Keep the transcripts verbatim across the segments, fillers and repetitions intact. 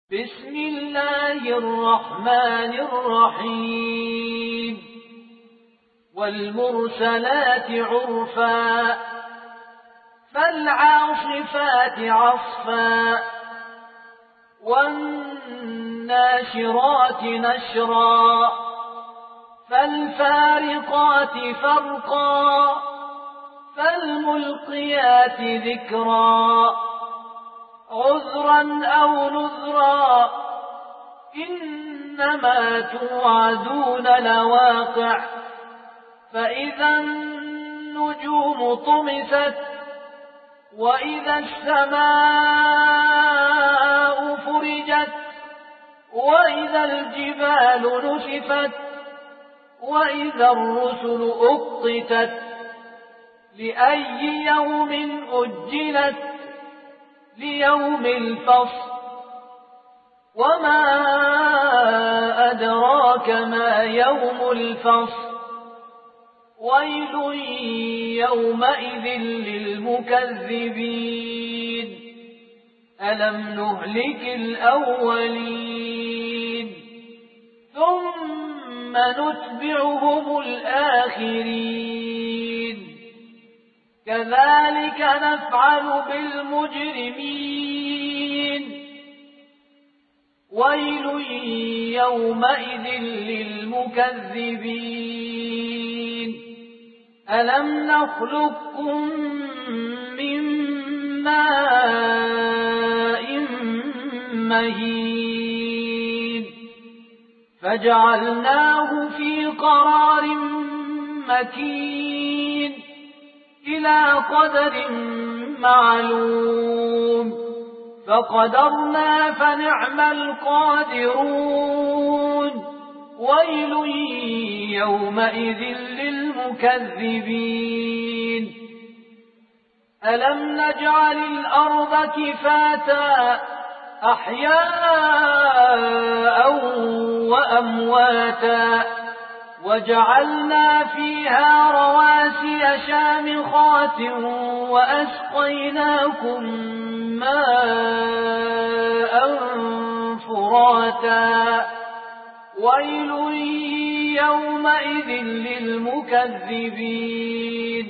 بسم الله الرحمن الرحيم والمرسلات عرفا فالعاصفات عصفا والناشرات نشرا فالفارقات فرقا فالملقيات ذكرا عذرا أو نذرا إنما توعدون لواقع فإذا النجوم طمست وإذا السماء فرجت وإذا الجبال نسفت وإذا الرسل أقتت لأي يوم أجلت ليوم الفصل وما أدراك ما يوم الفصل ويل يومئذ للمكذبين ألم نهلك الأولين ثم نتبعهم الآخرين كذلك نفعل بالمجرمين ويل يومئذ للمكذبين ألم نخلقكم من ماء مهين فجعلناه في قرار مكين إلى قدر معلوم فقدرنا فنعم القادرون ويل يومئذ للمكذبين ألم نجعل الأرض كفاتا أحياء وأمواتا وجعلنا فيها رواسي شامخات وأسقيناكم ماء فراتا ويل يومئذ للمكذبين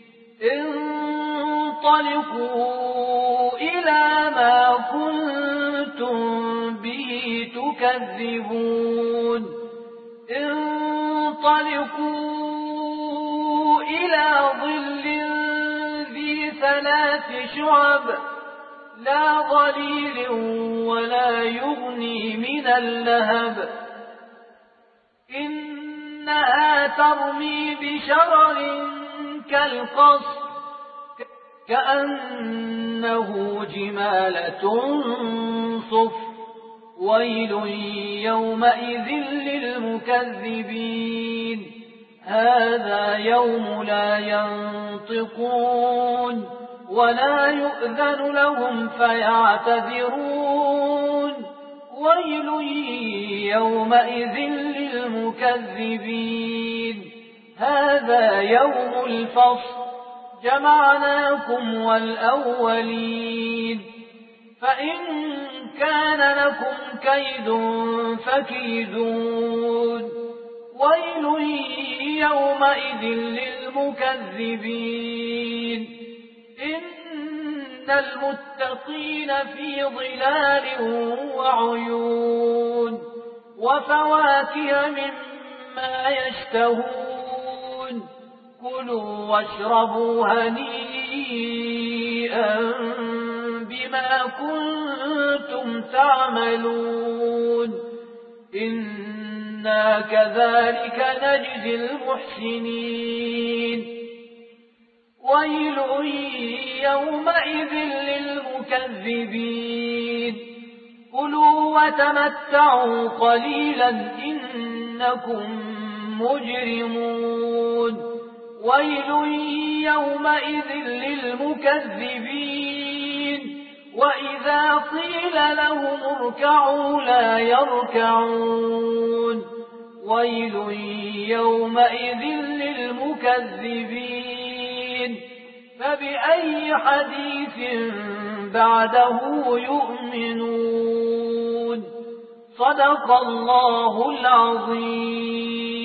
انطلقوا إلى ما كنتم به تكذبون انطلقوا إلى ظل ذي ثلاث شعب لا ظليل ولا يغني من اللهب إنها ترمي بشرر كالقصر كأنه جمالة صفر ويل يومئذ للمكذبين هذا يوم لا ينطقون ولا يؤذن لهم فيعتذرون ويل يومئذ للمكذبين هذا يوم الفصل جمعناكم والأولين فإن كان لكم كيد فكيدون ويل يومئذ للمكذبين إن المتقين في ظلال وعيون وفواكه مما يشتهون كلوا واشربوا هنيئا بما كنتم تعملون إنا كذلك نجزي المحسنين ويل يومئذ للمكذبين كلوا وتمتعوا قليلا إنكم مجرمون ويل يومئذ للمكذبين وإذا قيل لهم اركعوا لا يركعون ويل يومئذ للمكذبين فبأي حديث بعده يؤمنون صدق الله العظيم.